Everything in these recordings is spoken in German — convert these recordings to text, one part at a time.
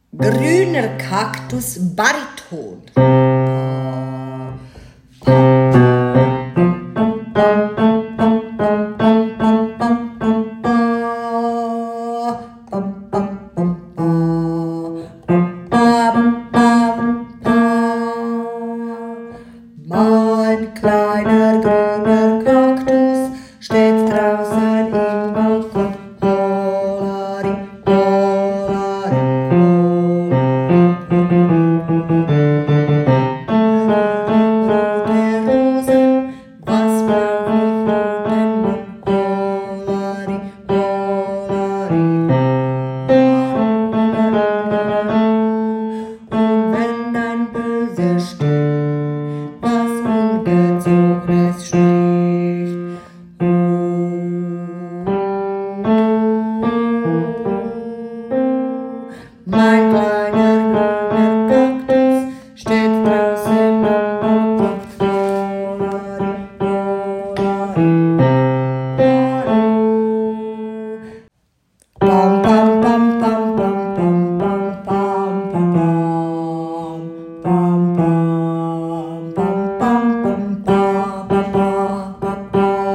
Grüner Kaktus Bariton. Mein kleiner grüner Kaktus steht draußen im Balkon. Hollari, hollari, rote Rosen, was brauch ich roten Mund? Hollari, hollari, und wenn ein böser Sturm was Ungezogenes spricht, mein kleiner grüner Kaktus steht draußen am Balkon. Bam, bam, bam, bam, bam, bam, bam, bam, bam, bam, bam, bam, bam, bam, bam, bam,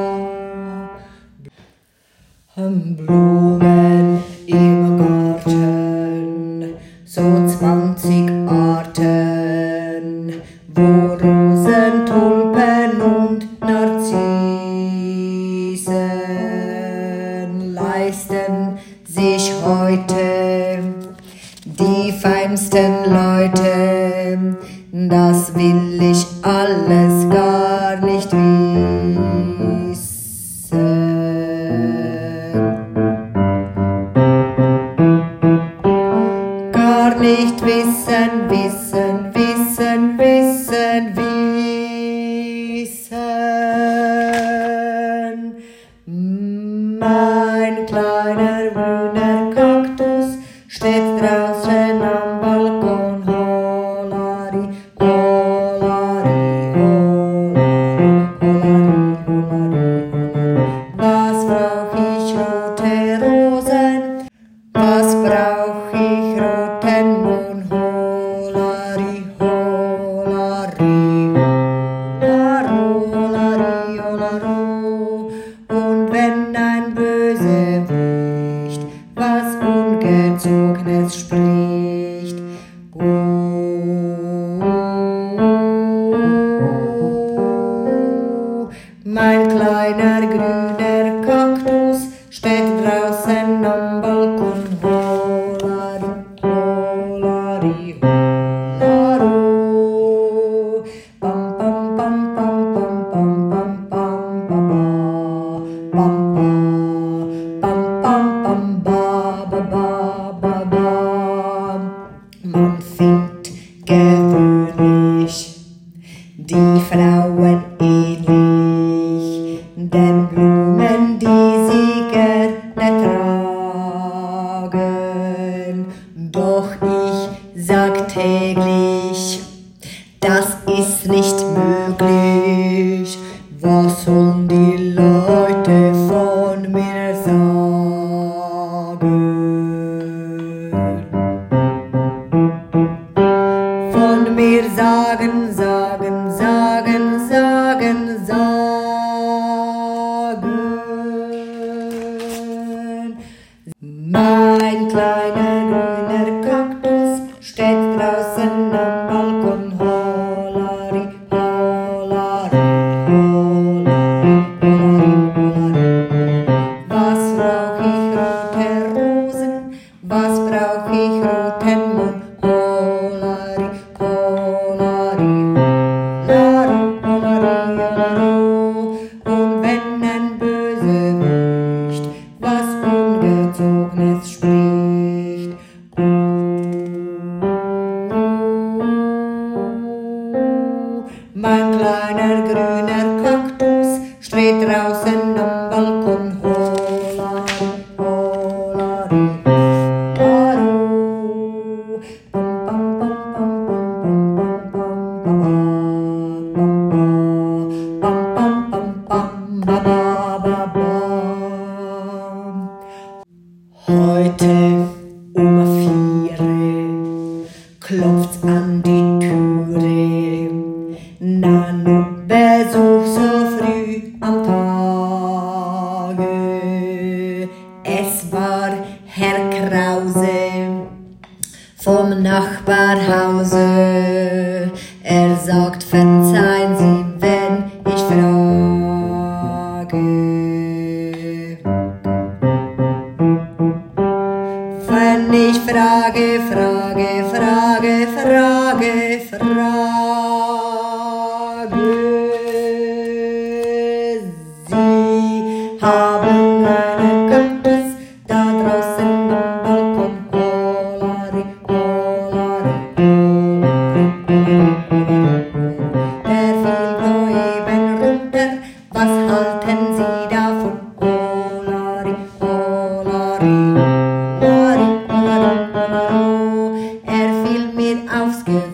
bam. Blumen im Garten, so 20 Arten, wo Rosen, Tulpen und Narzissen leisten sich heute die feinsten Leute. Das will ich alles gar nicht wissen. Gar nicht wissen, wissen, wissen, wissen, wissen. Mein kleiner grüner Kaktus steht draußen am Balkon. Hollari, hollari, hollari, hollari, hollari. Was brauch ich rote Rosen? Was brauch ich roten Mond? Hollari, hollari, hollari, hollaro. Und wenn ein Bösewicht was Ungezogenes spricht, mein kleiner grüner Kaktus steht draußen am Balkon. Hollari, hollari, hollaro. Bam, bam, bam, bam, bam, bam, bam, bam, bam, bam, bam, bam, bam, bam, bam, bam. Man findet gewöhnlich die Frauen ähnlich, den Blumen, die sie gerne tragen. Doch ich sag täglich, das ist nicht möglich. Was sollen die Leute von mir sagen? Von mir sagen, sagen, sagen, sagen, sagen. Mein kleiner grüner Kaktus steht draußen am Balkon. Hollari, hollari, hollari, hollari, hollari. Was brauch ich rote Rosen? Was brauch ich roten Mond? Hollari, hollari, hollari, hollari, hollaro. Und wenn ein Bösewicht was Ungezogenes spricht, mein kleiner grüner Kaktus steht draußen am Balkon. Hollari, hollari, hollaro. klopft's an die Türe. Nanu, Besuch so früh am Tage. Es war Herr Krause vom Nachbarhause. Er sagt, verzeihen Sie, wenn ich frage. Wenn ich frage, Sie haben einen Kaktus da draußen am Balkon. Hollari, hollari, hollari, der fiel soeben runter. Was halten Sie davon? Hollari, hollari, hollari, hollari, hollari. Er fiel mir aufs Gesicht.